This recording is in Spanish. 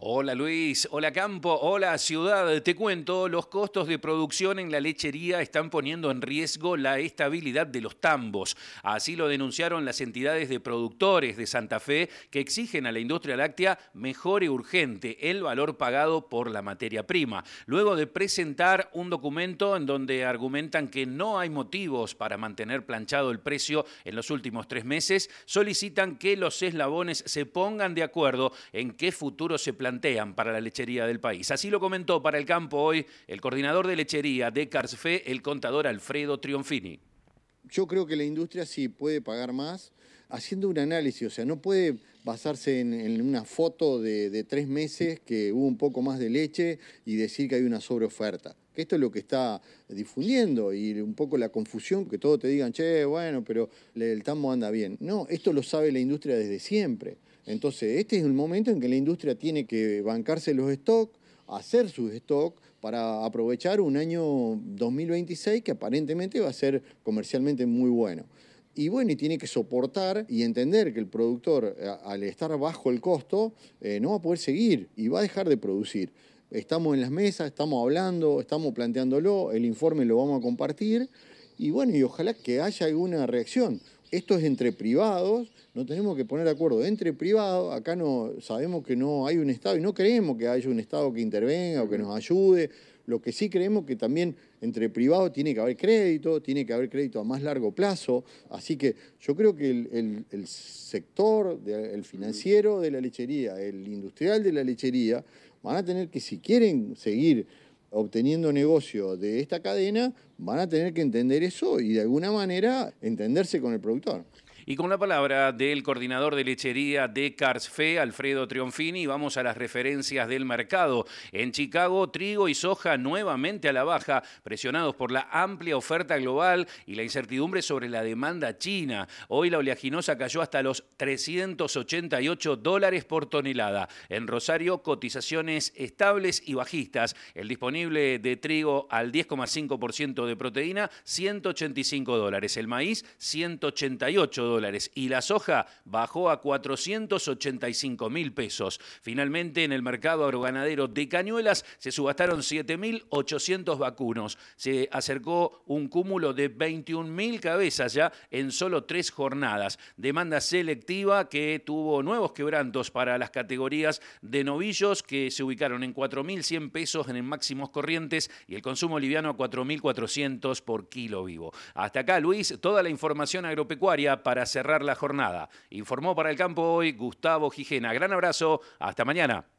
Hola Luis, hola Campo, hola Ciudad. Te cuento, los costos de producción en la lechería están poniendo en riesgo la estabilidad de los tambos. Así lo denunciaron las entidades de productores de Santa Fe que exigen a la industria láctea mejore urgente el valor pagado por la materia prima. Luego de presentar un documento en donde argumentan que no hay motivos para mantener planchado el precio en los últimos 3 meses, solicitan que los eslabones se pongan de acuerdo en qué futuro se plantean para la lechería del país. Así lo comentó para El Campo hoy el coordinador de lechería de Carsfe, el contador Alfredo Trionfini. Yo creo que la industria sí puede pagar más haciendo un análisis, o sea, no puede basarse en una foto de 3 meses que hubo un poco más de leche y decir que hay una sobreoferta. Que esto es lo que está difundiendo y un poco la confusión, que todos te digan, che, bueno, pero el tambo anda bien. No, esto lo sabe la industria desde siempre. Entonces, este es el momento en que la industria tiene que bancarse los stocks, hacer sus stocks para aprovechar un año 2026 que aparentemente va a ser comercialmente muy bueno. Y bueno, y tiene que soportar y entender que el productor, al estar bajo el costo, no va a poder seguir y va a dejar de producir. Estamos en las mesas, estamos hablando, estamos planteándolo, el informe lo vamos a compartir y bueno, y ojalá que haya alguna reacción. Esto es entre privados, no tenemos que poner de acuerdo entre privados, acá no sabemos que no hay un Estado y no creemos que haya un Estado que intervenga o que nos ayude. Lo que sí creemos que también entre privados tiene que haber crédito a más largo plazo. Así que yo creo que el sector, el financiero de la lechería, el industrial de la lechería, van a tener que, si quieren seguir obteniendo negocio de esta cadena, van a tener que entender eso y de alguna manera entenderse con el productor. Y con la palabra del coordinador de lechería de Carsfe, Alfredo Trionfini, vamos a las referencias del mercado. En Chicago, trigo y soja nuevamente a la baja, presionados por la amplia oferta global y la incertidumbre sobre la demanda china. Hoy la oleaginosa cayó hasta los $388 por tonelada. En Rosario, cotizaciones estables y bajistas. El disponible de trigo al 10,5% de proteína, $185. El maíz, $188. Y la soja bajó a 485.000 pesos. Finalmente, en el mercado agroganadero de Cañuelas se subastaron 7.800 vacunos. Se acercó un cúmulo de 21.000 cabezas ya en solo 3 jornadas. Demanda selectiva que tuvo nuevos quebrantos para las categorías de novillos que se ubicaron en 4.100 pesos en máximos corrientes y el consumo liviano a 4.400 por kilo vivo. Hasta acá, Luis, toda la información agropecuaria para cerrar la jornada. Informó para El Campo hoy Gustavo Gijena. Gran abrazo, hasta mañana.